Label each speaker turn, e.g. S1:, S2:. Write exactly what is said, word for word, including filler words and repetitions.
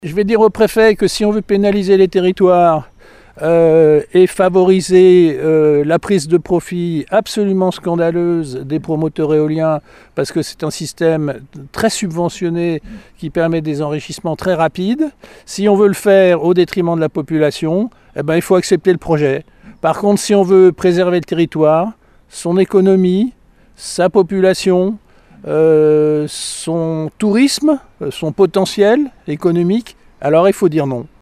S1: Je vais dire au préfet que si on veut pénaliser les territoires euh, et favoriser euh, la prise de profit absolument scandaleuse des promoteurs éoliens, parce que c'est un système très subventionné qui permet des enrichissements très rapides, si on veut le faire au détriment de la population, eh ben, il faut accepter le projet. Par contre, si on veut préserver le territoire, son économie, sa population, Euh, son tourisme, son potentiel économique, alors il faut dire non.